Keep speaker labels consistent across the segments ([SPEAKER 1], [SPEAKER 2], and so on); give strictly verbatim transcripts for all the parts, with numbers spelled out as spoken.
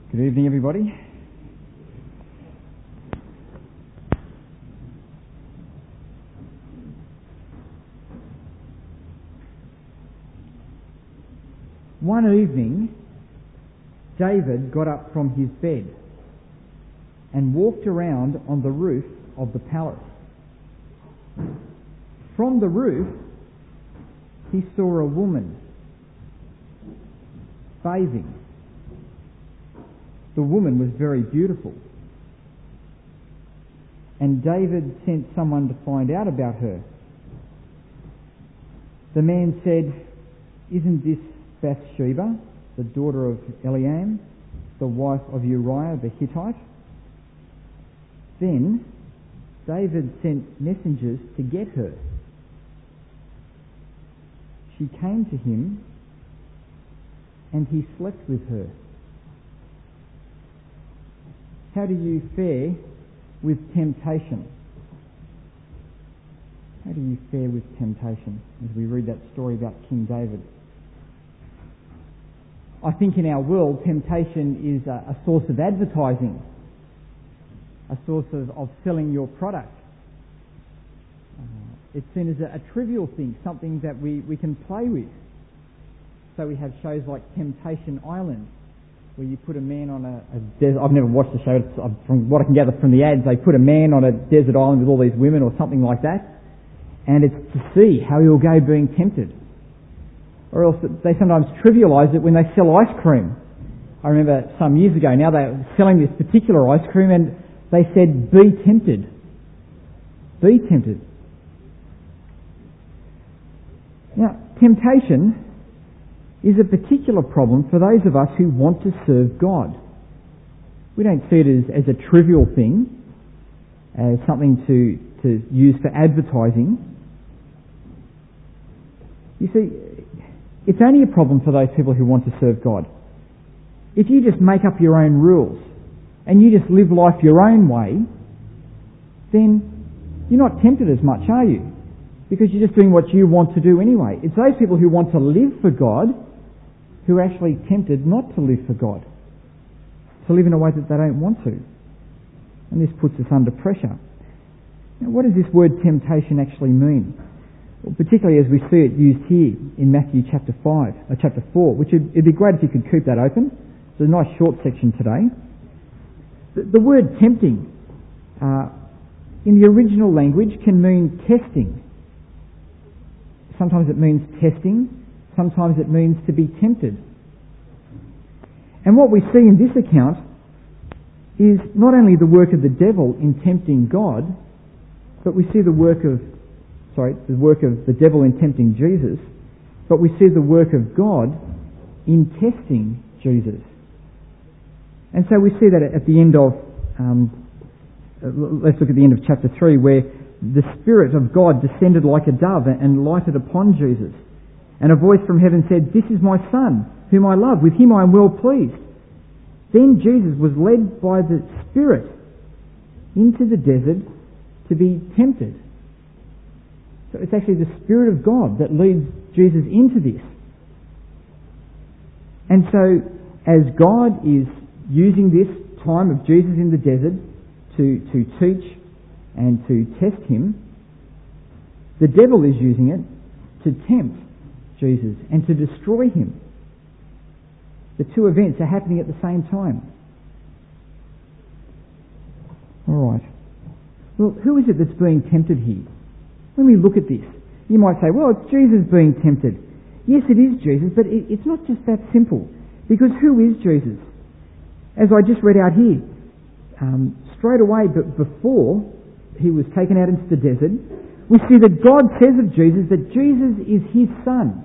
[SPEAKER 1] Good evening, everybody. One evening, David got up from his bed and walked around on the roof of the palace. From the roof, he saw a woman bathing. The woman was very beautiful, and David sent someone to find out about her. The man said, "Isn't this Bathsheba, the daughter of Eliam, the wife of Uriah the Hittite?" Then David sent messengers to get her. She came to him, and he slept with her. How do you fare with temptation? How do you fare with temptation as we read that story about King David? I think in our world, temptation is a, a source of advertising, a source of, of selling your product. Uh, it's seen as a, a trivial thing, something that we, we can play with. So we have shows like Temptation Island, where you put a man on a, a desert. I've never watched the show. From what I can gather from the ads, they put a man on a desert island with all these women or something like that, and it's to see how he'll go being tempted. Or else they sometimes trivialise it when they sell ice cream. I remember some years ago now they were selling this particular ice cream and they said, "Be tempted. Be tempted." Now, temptation is a particular problem for those of us who want to serve God. We don't see it as, as a trivial thing, as something to, to use for advertising. You see, it's only a problem for those people who want to serve God. If you just make up your own rules and you just live life your own way, then you're not tempted as much, are you? Because you're just doing what you want to do anyway. It's those people who want to live for God who are actually tempted not to live for God, to live in a way that they don't want to. And this puts us under pressure. Now, what does this word temptation actually mean? Well, particularly as we see it used here in Matthew chapter five, or chapter four, which would, it'd be great if you could keep that open. It's a nice short section today. The, the word tempting uh, in the original language can mean testing. Sometimes it means testing. Sometimes it means to be tempted. And what we see in this account is not only the work of the devil in tempting God, but we see the work of, sorry, the work of the devil in tempting Jesus, but we see the work of God in testing Jesus. And so we see that at the end of, um, let's look at the end of chapter three, where the Spirit of God descended like a dove and lighted upon Jesus. And a voice from heaven said, "This is my Son, whom I love. With him I am well pleased." Then Jesus was led by the Spirit into the desert to be tempted. So it's actually the Spirit of God that leads Jesus into this. And so as God is using this time of Jesus in the desert to, to teach and to test him, the devil is using it to tempt Jesus and to destroy him. The two events are happening at the same time. Alright. Well, who is it that's being tempted here? When we look at this, you might say, well, it's Jesus being tempted. Yes, it is Jesus, but it, it's not just that simple. Because who is Jesus? As I just read out here, um, straight away, but before he was taken out into the desert, we see that God says of Jesus that Jesus is his Son.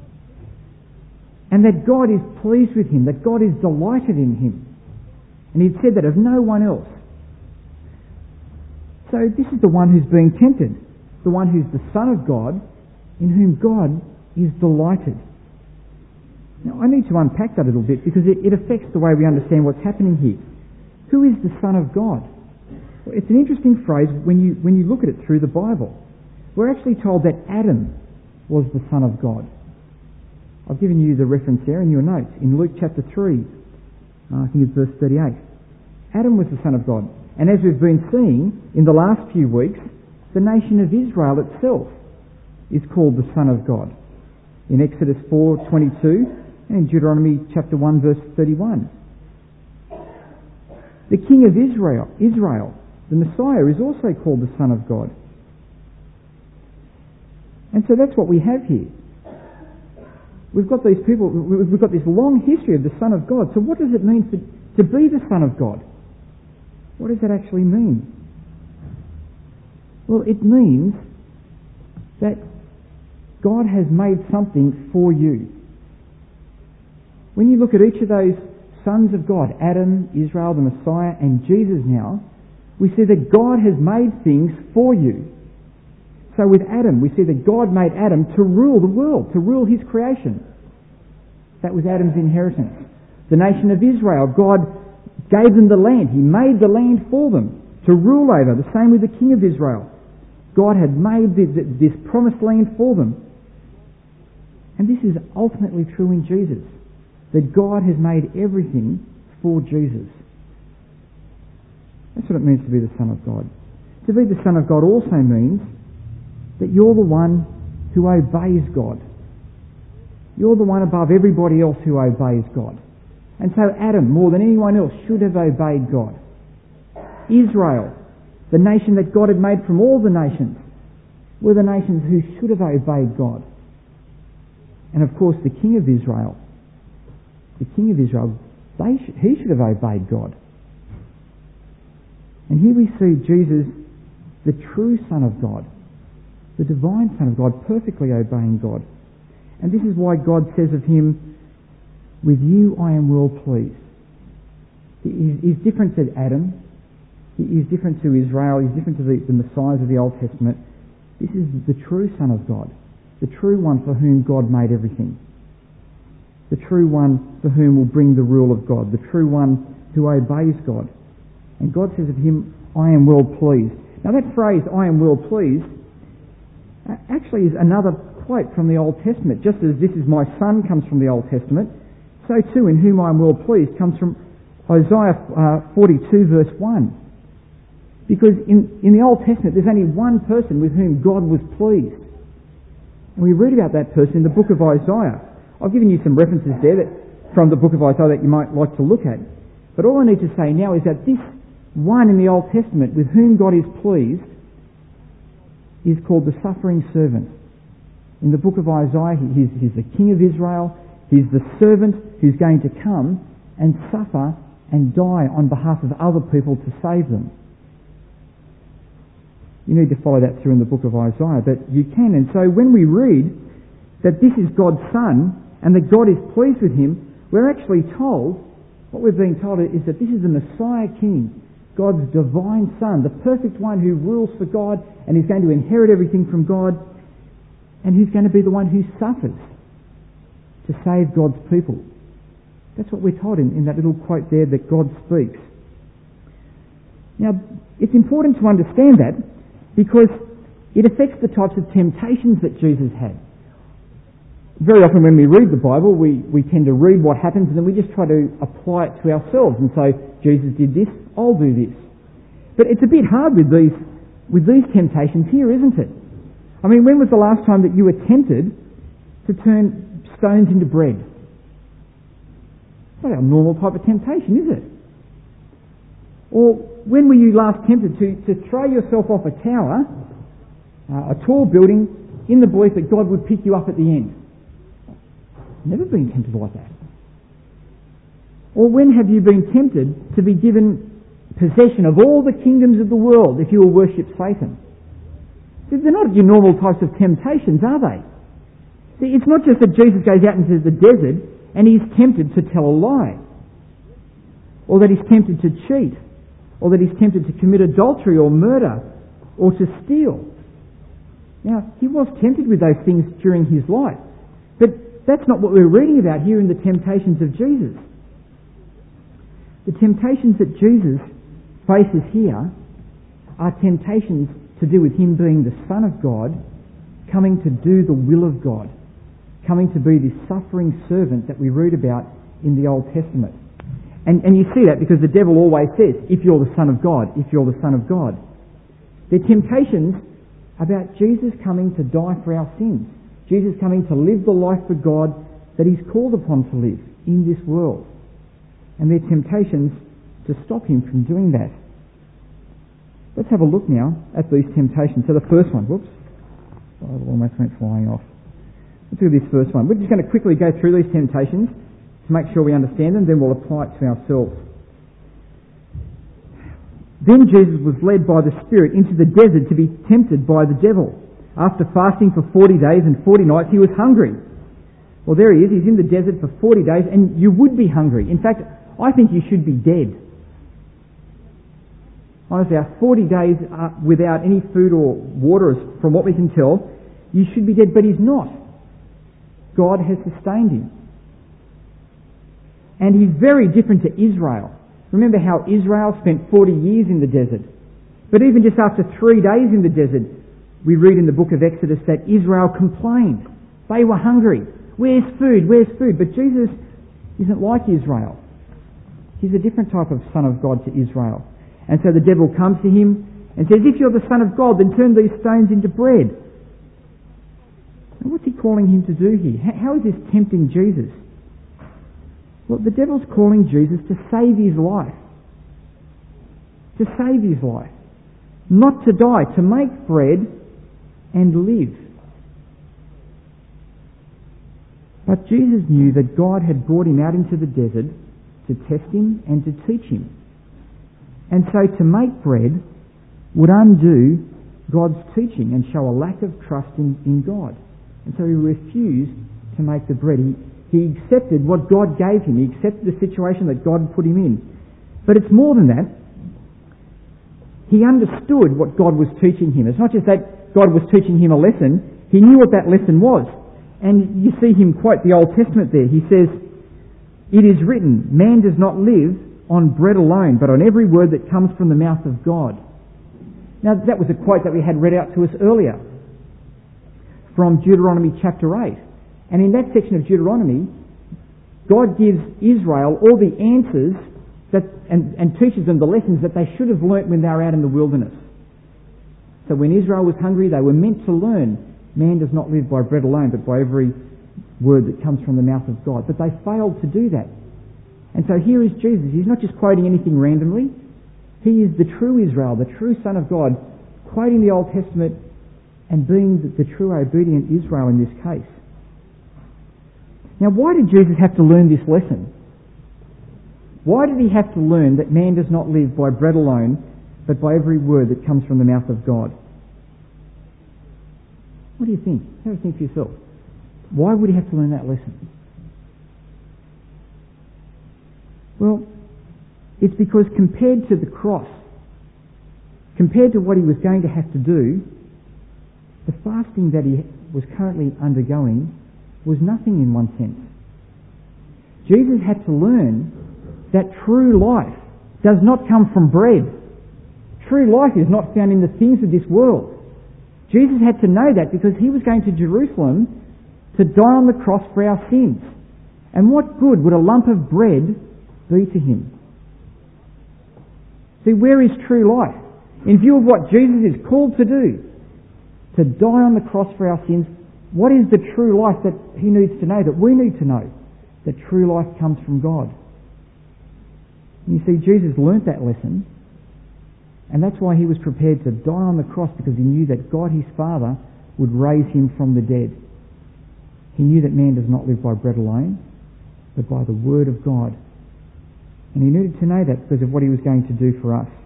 [SPEAKER 1] And that God is pleased with him, that God is delighted in him. And he'd said that of no one else. So this is the one who's being tempted, the one who's the Son of God, in whom God is delighted. Now I need to unpack that a little bit because it, it affects the way we understand what's happening here. Who is the Son of God? Well, it's an interesting phrase when you, when you look at it through the Bible. We're actually told that Adam was the Son of God. I've given you the reference there in your notes in Luke chapter three. Uh, I think it's verse thirty-eight. Adam was the son of God. And as we've been seeing in the last few weeks, the nation of Israel itself is called the Son of God. In Exodus four twenty-two and in Deuteronomy chapter one verse thirty-one. The King of Israel, Israel, the Messiah, is also called the Son of God. And so that's what we have here. We've got these people, we've got this long history of the Son of God. So what does it mean to, to be the Son of God? What does that actually mean? Well, it means that God has made something for you. When you look at each of those sons of God, Adam, Israel, the Messiah, and Jesus now, we see that God has made things for you. So with Adam, we see that God made Adam to rule the world, to rule his creation. That was Adam's inheritance. The nation of Israel, God gave them the land. He made the land for them to rule over. The same with the king of Israel. God had made this promised land for them. And this is ultimately true in Jesus, that God has made everything for Jesus. That's what it means to be the Son of God. To be the Son of God also means that you're the one who obeys God. You're the one above everybody else who obeys God. And so Adam, more than anyone else, should have obeyed God. Israel, the nation that God had made from all the nations, were the nations who should have obeyed God. And of course the King of Israel, the King of Israel, they sh- he should have obeyed God. And here we see Jesus, the true Son of God, the divine Son of God, perfectly obeying God. And this is why God says of him, "With you I am well pleased." He is different to Adam. He is different to Israel. He's different to the, the Messiahs of the Old Testament. This is the true Son of God, the true one for whom God made everything, the true one for whom will bring the rule of God, the true one who obeys God. And God says of him, "I am well pleased." Now that phrase, "I am well pleased," actually is another quote from the Old Testament. Just as "this is my son" comes from the Old Testament, so too "in whom I am well pleased" comes from Isaiah uh, forty-two verse one. Because in, in the Old Testament there's only one person with whom God was pleased. And we read about that person in the book of Isaiah. I've given you some references there that, from the book of Isaiah that you might like to look at. But all I need to say now is that this one in the Old Testament with whom God is pleased is called the suffering servant. In the book of Isaiah, he's, he's the king of Israel. He's the servant who's going to come and suffer and die on behalf of other people to save them. You need to follow that through in the book of Isaiah, but you can. And so when we read that this is God's Son and that God is pleased with him, we're actually told, what we're being told is that this is the Messiah King, God's divine Son, the perfect one who rules for God and is going to inherit everything from God, and who's going to be the one who suffers to save God's people. That's what we're told in, in that little quote there that God speaks. Now, it's important to understand that because it affects the types of temptations that Jesus had. Very often when we read the Bible, we, we tend to read what happens and then we just try to apply it to ourselves and say, Jesus did this, I'll do this. But it's a bit hard with these, with these temptations here, isn't it? I mean, when was the last time that you were tempted to turn stones into bread? It's not our normal type of temptation, is it? Or when were you last tempted to, to throw yourself off a tower, uh, a tall building, in the belief that God would pick you up at the end? Never been tempted like that. Or when have you been tempted to be given possession of all the kingdoms of the world if you will worship Satan? They're not your normal types of temptations, are they? See, it's not just that Jesus goes out into the desert and he's tempted to tell a lie, or that he's tempted to cheat, or that he's tempted to commit adultery or murder, or to steal. Now, he was tempted with those things during his life, but that's not what we're reading about here in the temptations of Jesus. The temptations that Jesus faces here are temptations to do with him being the Son of God, coming to do the will of God, coming to be this suffering servant that we read about in the Old Testament. And, and you see that because the devil always says, if you're the Son of God, if you're the Son of God. They're temptations about Jesus coming to die for our sins. Jesus coming to live the life for God that he's called upon to live in this world. And they're temptations to stop him from doing that. Let's have a look now at these temptations. So the first one, whoops, I almost went flying off. Let's do this first one. We're just going to quickly go through these temptations to make sure we understand them, then we'll apply it to ourselves. Then Jesus was led by the Spirit into the desert to be tempted by the devil. After fasting for forty days and forty nights, he was hungry. Well, there he is. He's in the desert for forty days, and you would be hungry. In fact, I think you should be dead. Honestly, after forty days uh, without any food or water, from what we can tell, you should be dead, but he's not. God has sustained him. And he's very different to Israel. Remember how Israel spent forty years in the desert. But even just after three days in the desert, we read in the book of Exodus that Israel complained. They were hungry. Where's food? Where's food? But Jesus isn't like Israel. He's a different type of son of God to Israel. And so the devil comes to him and says, if you're the Son of God, then turn these stones into bread. And what's he calling him to do here? How is this tempting Jesus? Well, the devil's calling Jesus to save his life. To save his life. Not to die, to make bread and live. But Jesus knew that God had brought him out into the desert to test him and to teach him. And so to make bread would undo God's teaching and show a lack of trust in, in God. And so he refused to make the bread. He, he accepted what God gave him. He accepted the situation that God put him in. But it's more than that. He understood what God was teaching him. It's not just that God was teaching him a lesson. He knew what that lesson was. And you see him quote the Old Testament there. He says, it is written, man does not live on bread alone, but on every word that comes from the mouth of God. Now that was a quote that we had read out to us earlier from Deuteronomy chapter eight. And in that section of Deuteronomy, God gives Israel all the answers that, and, and teaches them the lessons that they should have learnt when they were out in the wilderness. So when Israel was hungry, they were meant to learn, man does not live by bread alone, but by every word that comes from the mouth of God. But they failed to do that. And so here is Jesus. He's not just quoting anything randomly. He is the true Israel, the true Son of God, quoting the Old Testament and being the, the true obedient Israel in this case. Now, why did Jesus have to learn this lesson? Why did he have to learn that man does not live by bread alone, but by every word that comes from the mouth of God? What do you think? Have a think for yourself. Why would he have to learn that lesson? Well, it's because compared to the cross, compared to what he was going to have to do, the fasting that he was currently undergoing was nothing in one sense. Jesus had to learn that true life does not come from bread. True life is not found in the things of this world. Jesus had to know that because he was going to Jerusalem to die on the cross for our sins. And what good would a lump of bread be to him? See, where is true life? In view of what Jesus is called to do, to die on the cross for our sins, what is the true life that he needs to know, that we need to know? That true life comes from God. And you see, Jesus learnt that lesson, and that's why he was prepared to die on the cross, because he knew that God his Father would raise him from the dead. He knew that man does not live by bread alone, but by the word of God. And he needed to know that because of what he was going to do for us.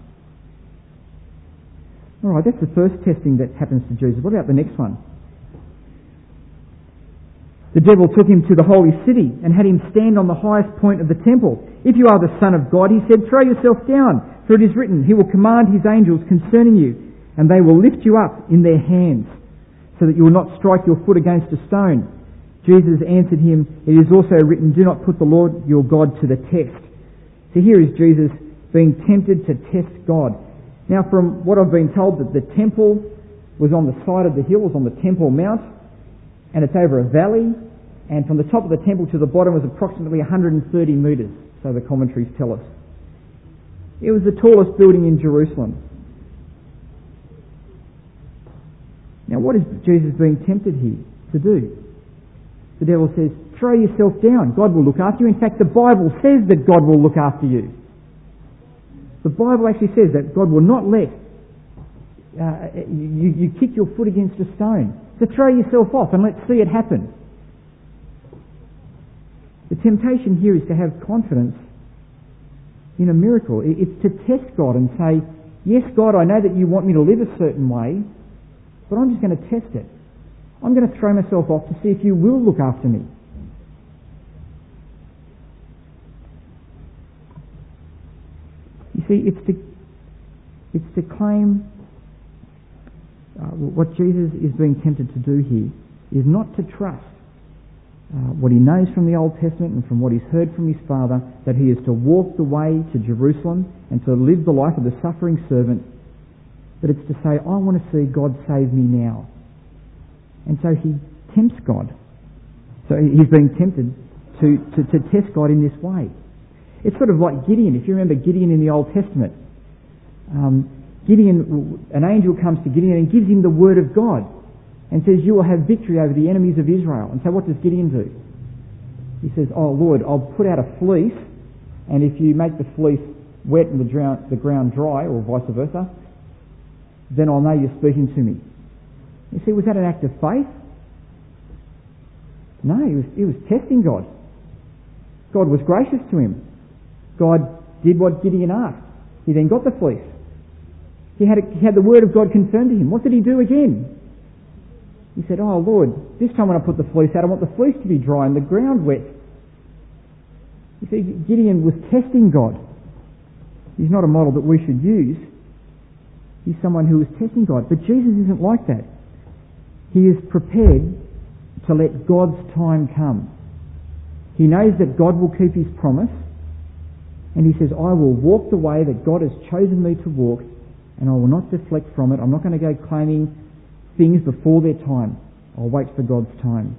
[SPEAKER 1] Alright, that's the first testing that happens to Jesus. What about the next one? The devil took him to the holy city and had him stand on the highest point of the temple. If you are the Son of God, he said, throw yourself down, for it is written, he will command his angels concerning you, and they will lift you up in their hands, so that you will not strike your foot against a stone. Jesus answered him, it is also written, do not put the Lord your God to the test. So here is Jesus being tempted to test God. Now, from what I've been told, that the temple was on the side of the hill, was on the Temple Mount, and it's over a valley, and from the top of the temple to the bottom was approximately one hundred thirty metres. so the commentaries tell us. It was the tallest building in Jerusalem. Now what is Jesus being tempted here to do? The devil says, throw yourself down. God will look after you. In fact, the Bible says that God will look after you. The Bible actually says that God will not let uh, you, you kick your foot against a stone. So throw yourself off and let's see it happen. The temptation here is to have confidence in a miracle. It's to test God and say, yes, God, I know that you want me to live a certain way, but I'm just going to test it. I'm going to throw myself off to see if you will look after me. You see, it's to, it's to claim uh, what Jesus is being tempted to do here is not to trust uh, what he knows from the Old Testament and from what he's heard from his Father, that he is to walk the way to Jerusalem and to live the life of the suffering servant, but it's to say, I want to see God save me now. And so he tempts God. So he's being tempted to, to, to test God in this way. It's sort of like Gideon. If you remember Gideon in the Old Testament, um, Gideon, an angel comes to Gideon and gives him the word of God and says, you will have victory over the enemies of Israel. And so what does Gideon do? He says, oh Lord, I'll put out a fleece, and if you make the fleece wet and the ground, the ground dry, or vice versa, then I'll know you're speaking to me. You see, was that an act of faith? No, he was, he was testing God. God was gracious to him. God did what Gideon asked. He then got the fleece. He had, a, he had the word of God confirmed to him. What did he do again? He said, oh Lord, this time when I put the fleece out, I want the fleece to be dry and the ground wet. You see, Gideon was testing God. He's not a model that we should use. He's someone who is testing God. But Jesus isn't like that. He is prepared to let God's time come. He knows that God will keep his promise, and he says, I will walk the way that God has chosen me to walk, and I will not deflect from it. I'm not going to go claiming things before their time. I'll wait for God's time.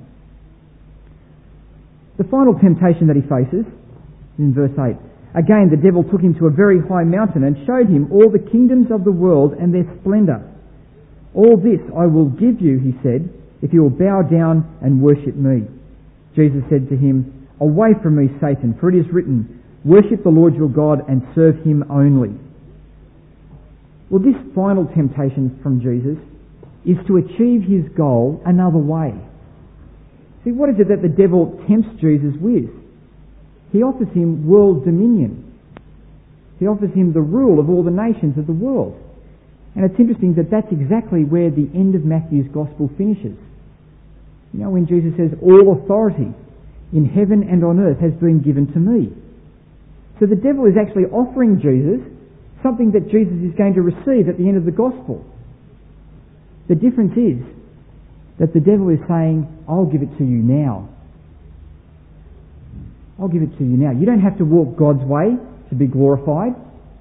[SPEAKER 1] The final temptation that he faces is in verse eight. Again, the devil took him to a very high mountain and showed him all the kingdoms of the world and their splendour. All this I will give you, he said, if you will bow down and worship me. Jesus said to him, away from me, Satan, for it is written, worship the Lord your God and serve him only. Well, this final temptation from Jesus is to achieve his goal another way. See, what is it that the devil tempts Jesus with? He offers him world dominion. He offers him the rule of all the nations of the world. And it's interesting that that's exactly where the end of Matthew's Gospel finishes. You know, when Jesus says, all authority in heaven and on earth has been given to me. So the devil is actually offering Jesus something that Jesus is going to receive at the end of the Gospel. The difference is that the devil is saying, I'll give it to you now. I'll give it to you now. You don't have to walk God's way to be glorified.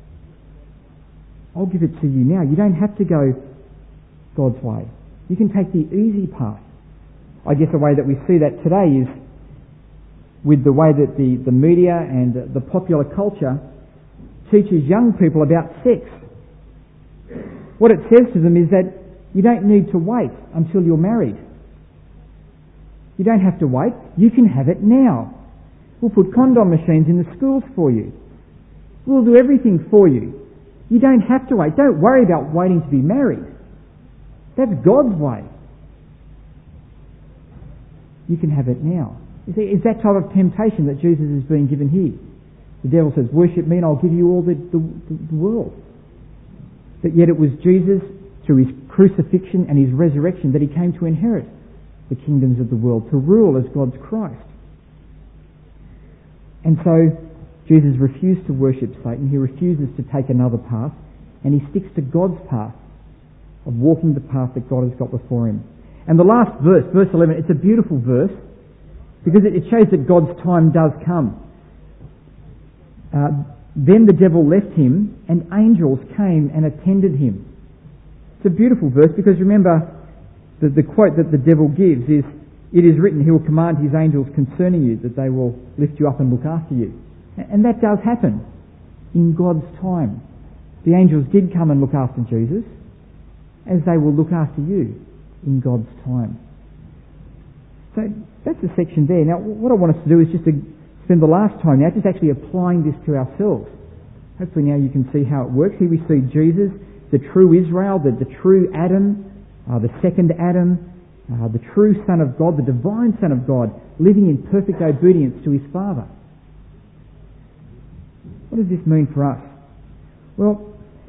[SPEAKER 1] I'll give it to you now. You don't have to go God's way. You can take the easy path. I guess the way that we see that today is with the way that the, the media and the popular culture teaches young people about sex. What it says to them is that you don't need to wait until you're married. You don't have to wait. You can have it now. We'll put condom machines in the schools for you. We'll do everything for you. You don't have to wait. Don't worry about waiting to be married. That's God's way. You can have it now. You see, it's that type of temptation that Jesus is being given here. The devil says, worship me and I'll give you all the, the, the world. But yet it was Jesus, through his crucifixion and his resurrection, that he came to inherit the kingdoms of the world, to rule as God's Christ. And so Jesus refused to worship Satan. He refuses to take another path, and he sticks to God's path of walking the path that God has got before him. And the last verse, verse eleven, it's a beautiful verse because it shows that God's time does come. Uh, then the devil left him, and angels came and attended him. It's a beautiful verse because remember the, the quote that the devil gives is, it is written, he will command his angels concerning you that they will lift you up and look after you. And that does happen in God's time. The angels did come and look after Jesus, as they will look after you in God's time. So that's the section there. Now, what I want us to do is just to spend the last time now just actually applying this to ourselves. Hopefully now you can see how it works. Here we see Jesus, the true Israel, the, the true Adam, uh, the second Adam, uh, the true Son of God, the divine Son of God, living in perfect obedience to his Father. What does this mean for us? Well,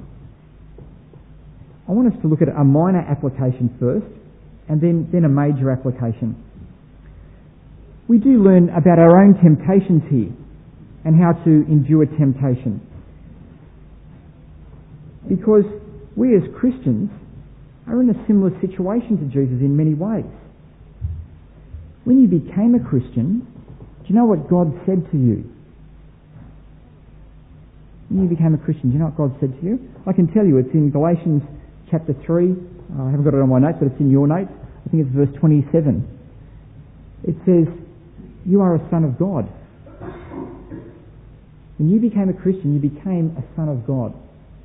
[SPEAKER 1] I want us to look at a minor application first, and then, then a major application. We do learn about our own temptations here, and how to endure temptation. Because we as Christians are in a similar situation to Jesus in many ways. When you became a Christian, do you know what God said to you? When you became a Christian, do you know what God said to you? I can tell you, it's in Galatians chapter three. I haven't got it on my notes, but it's in your notes. I think it's verse twenty-seven. It says, you are a son of God. When you became a Christian, you became a son of God.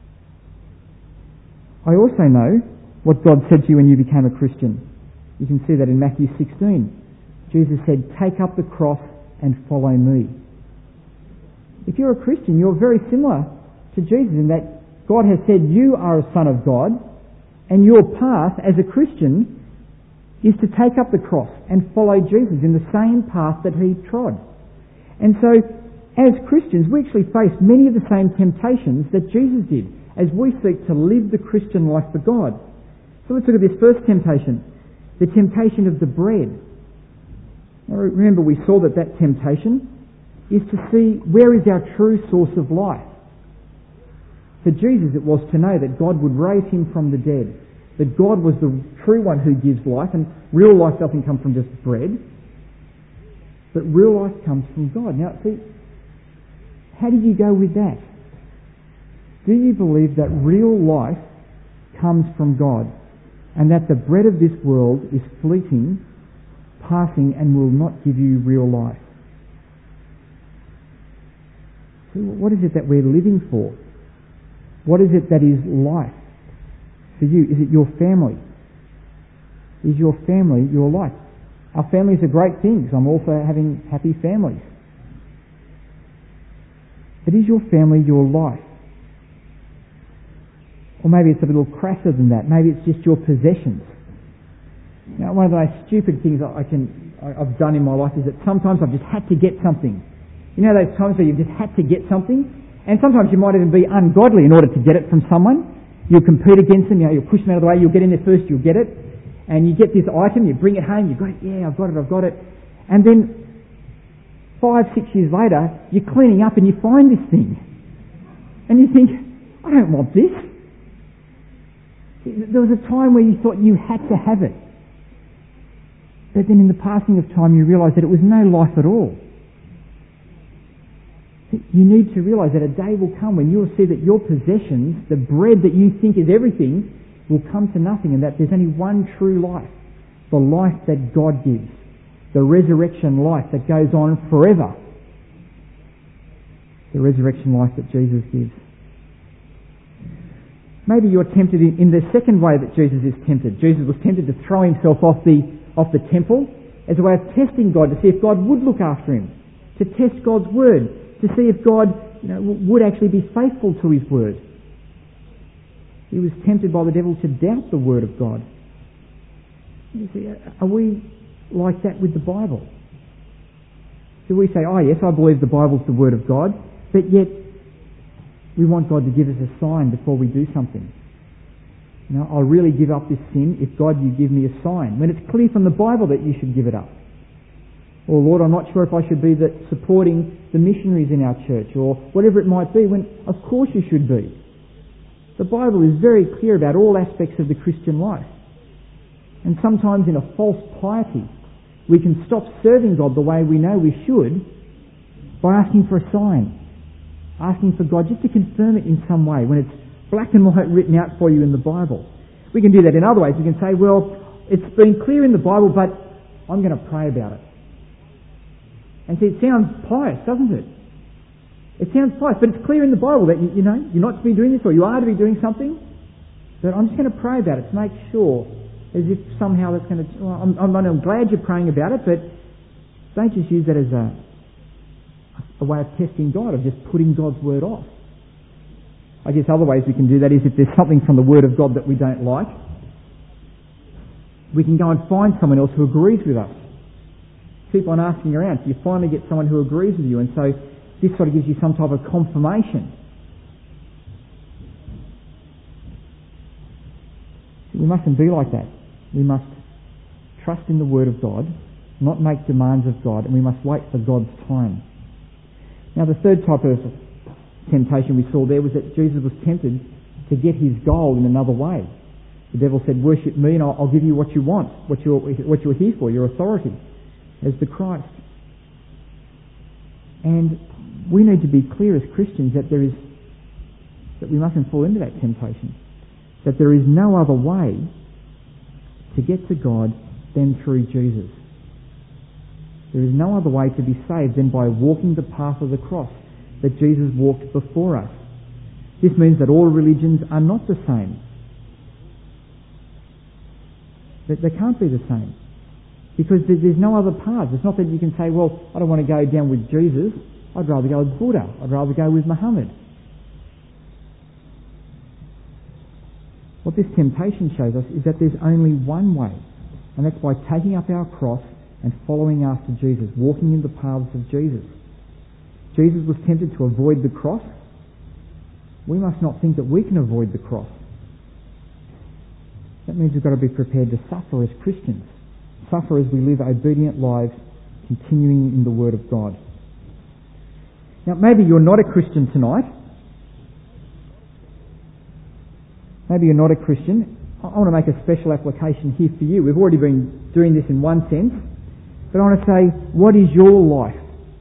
[SPEAKER 1] I also know what God said to you when you became a Christian. You can see that in Matthew sixteen. Jesus said, take up the cross and follow me. If you're a Christian, you're very similar to Jesus in that God has said you are a son of God, and your path as a Christian is to take up the cross and follow Jesus in the same path that he trod. And so, as Christians, we actually face many of the same temptations that Jesus did as we seek to live the Christian life for God. So let's look at this first temptation, the temptation of the bread. Now remember, we saw that that temptation is to see where is our true source of life. For Jesus, it was to know that God would raise him from the dead, that God was the true one who gives life, and real life doesn't come from just bread, but real life comes from God. Now, see, how do you go with that? Do you believe that real life comes from God, and that the bread of this world is fleeting, passing, and will not give you real life? So what is it that we're living for? What is it that is life for you? Is it your family? Is your family your life? Our families are great things. I'm also having happy families. But is your family your life? Or maybe it's a little crasser than that. Maybe it's just your possessions. Now, one of the most stupid things I can, I've done in my life is that sometimes I've just had to get something. You know those times where you've just had to get something? And sometimes you might even be ungodly in order to get it from someone. You'll compete against them, you know, you'll push them out of the way, you'll get in there first, you'll get it. And you get this item, you bring it home, you go, yeah, I've got it, I've got it. And then five, six years later, you're cleaning up and you find this thing. And you think, I don't want this. There was a time where you thought you had to have it. But then in the passing of time you realise that it was no life at all. You need to realise that a day will come when you will see that your possessions, the bread that you think is everything, will come to nothing, and that there's only one true life, the life that God gives, the resurrection life that goes on forever, the resurrection life that Jesus gives. Maybe you're tempted in, in the second way that Jesus is tempted. Jesus was tempted to throw himself off the, off the temple as a way of testing God, to see if God would look after him, to test God's word, to see if God, you know, would actually be faithful to his word. He was tempted by the devil to doubt the word of God. You see, are we like that with the Bible? Do we say, oh yes, I believe the Bible's the word of God, but yet we want God to give us a sign before we do something? You know, I'll really give up this sin if God, you give me a sign, when it's clear from the Bible that you should give it up. Or, Lord, I'm not sure if I should be the, supporting the missionaries in our church, or whatever it might be, when of course you should be. The Bible is very clear about all aspects of the Christian life. And sometimes in a false piety, we can stop serving God the way we know we should by asking for a sign, asking for God just to confirm it in some way, when it's black and white written out for you in the Bible. We can do that in other ways. We can say, well, it's been clear in the Bible, but I'm going to pray about it. And see, it sounds pious, doesn't it? It sounds pious, but it's clear in the Bible that, you, you know, you're not to be doing this or you are to be doing something. But I'm just going to pray about it to make sure, as if somehow that's going to... Well, I'm, I'm, I'm glad you're praying about it, but don't just use that as a, a way of testing God, of just putting God's word off. I guess other ways we can do that is if there's something from the word of God that we don't like, we can go and find someone else who agrees with us. Keep on asking around till you finally get someone who agrees with you, and so this sort of gives you some type of confirmation. We mustn't be like that. We must trust in the Word of God, not make demands of God, and we must wait for God's time. Now the third type of temptation we saw there was that Jesus was tempted to get his goal in another way. The devil said, worship me and I'll, I'll give you what you want, what you're, what you're here for, your authority as the Christ. And we need to be clear as Christians that there is, that we mustn't fall into that temptation. That there is no other way to get to God than through Jesus. There is no other way to be saved than by walking the path of the cross that Jesus walked before us. This means that all religions are not the same. That they can't be the same. Because there's no other path. It's not that you can say, well, I don't want to go down with Jesus. I'd rather go with Buddha. I'd rather go with Muhammad. What this temptation shows us is that there's only one way, and that's by taking up our cross and following after Jesus, walking in the paths of Jesus. Jesus was tempted to avoid the cross. We must not think that we can avoid the cross. That means we've got to be prepared to suffer as Christians, suffer as we live obedient lives, continuing in the Word of God. Now, maybe you're not a Christian tonight. Maybe you're not a Christian. I want to make a special application here for you. We've already been doing this in one sense, but I want to say, what is your life?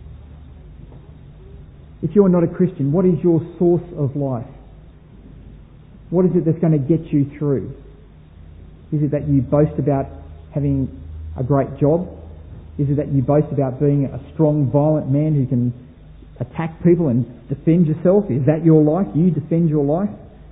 [SPEAKER 1] If you're not a Christian, what is your source of life? What is it that's going to get you through? Is it that you boast about having a great job? Is it that you boast about being a strong, violent man who can attack people and defend yourself? Is that your life? You defend your life?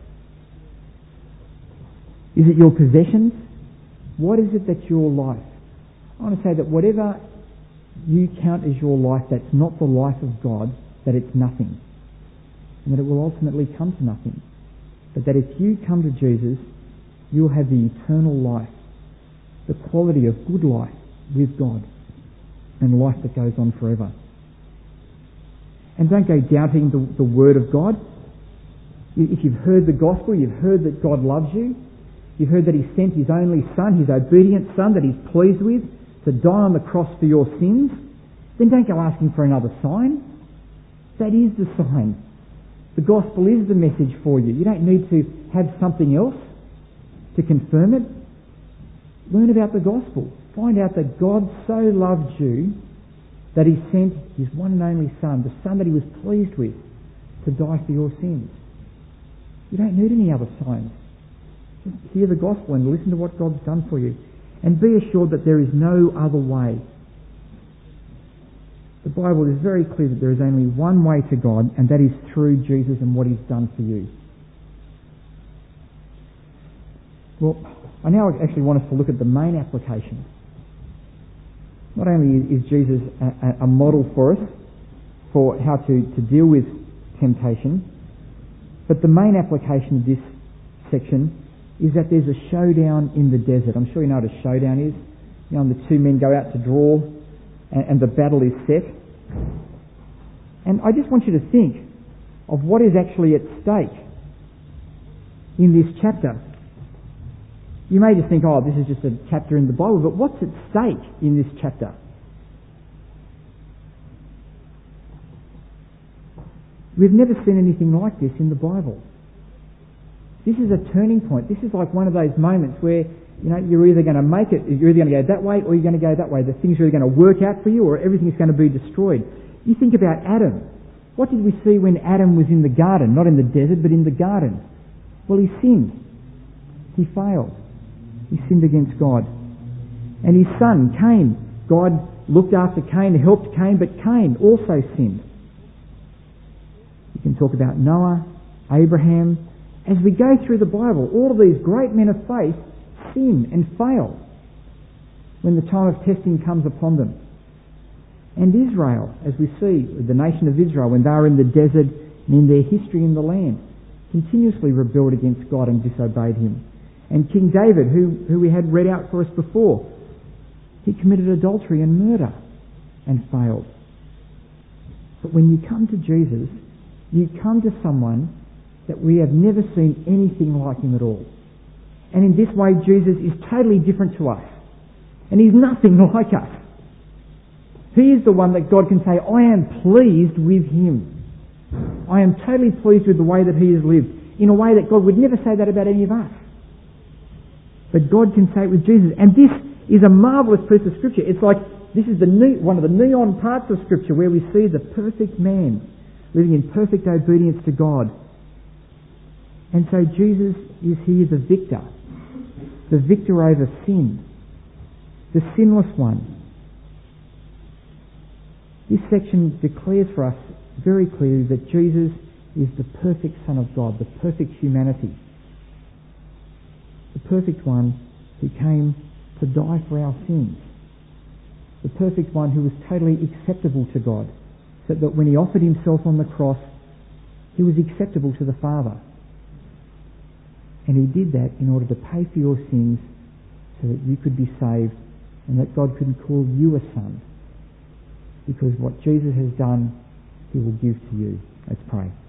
[SPEAKER 1] Is it your possessions? What is it that's your life? I want to say that whatever you count as your life that's not the life of God, that it's nothing. And that it will ultimately come to nothing. But that if you come to Jesus, you'll have the eternal life, the quality of good life with God, and life that goes on forever. And don't go doubting the, the Word of God. If you've heard the gospel, you've heard that God loves you, you've heard that He sent His only Son, His obedient Son that He's pleased with, to die on the cross for your sins, then don't go asking for another sign. That is the sign. The gospel is the message for you. You don't need to have something else to confirm it. Learn about the gospel. Find out that God so loved you that He sent His one and only Son, the Son that He was pleased with, to die for your sins. You don't need any other signs. Just hear the gospel and listen to what God's done for you. And be assured that there is no other way. The Bible is very clear that there is only one way to God, and that is through Jesus and what He's done for you. Well, I now actually want us to look at the main application. Not only is Jesus a, a model for us for how to, to deal with temptation, but the main application of this section is that there's a showdown in the desert. I'm sure you know what a showdown is. You know, the two men go out to draw and, and the battle is set. And I just want you to think of what is actually at stake in this chapter. You may just think, oh, this is just a chapter in the Bible, but what's at stake in this chapter? We've never seen anything like this in the Bible. This is a turning point. This is like one of those moments where, you know, you're either going to make it, you're either going to go that way or you're going to go that way. The things are either going to work out for you or everything's going to be destroyed. You think about Adam. What did we see when Adam was in the garden? Not in the desert, but in the garden. Well, he sinned. He failed. He sinned against God. And his son, Cain, God looked after Cain, helped Cain, but Cain also sinned. You can talk about Noah, Abraham. As we go through the Bible, all of these great men of faith sin and fail when the time of testing comes upon them. And Israel, as we see, the nation of Israel, when they were in the desert and in their history in the land, continuously rebelled against God and disobeyed him. And King David, who, who we had read out for us before, he committed adultery and murder and failed. But when you come to Jesus, you come to someone that we have never seen anything like him at all. And in this way, Jesus is totally different to us. And he's nothing like us. He is the one that God can say, I am pleased with him. I am totally pleased with the way that he has lived, in a way that God would never say that about any of us. But God can say it with Jesus. And this is a marvellous piece of Scripture. It's like, this is the ne- one of the neon parts of Scripture where we see the perfect man living in perfect obedience to God. And so Jesus is here the victor, the victor over sin, the sinless one. This section declares for us very clearly that Jesus is the perfect Son of God, the perfect humanity, the perfect one who came to die for our sins, the perfect one who was totally acceptable to God, so that when he offered himself on the cross, he was acceptable to the Father. And he did that in order to pay for your sins so that you could be saved and that God could call you a son. Because what Jesus has done, he will give to you. Let's pray.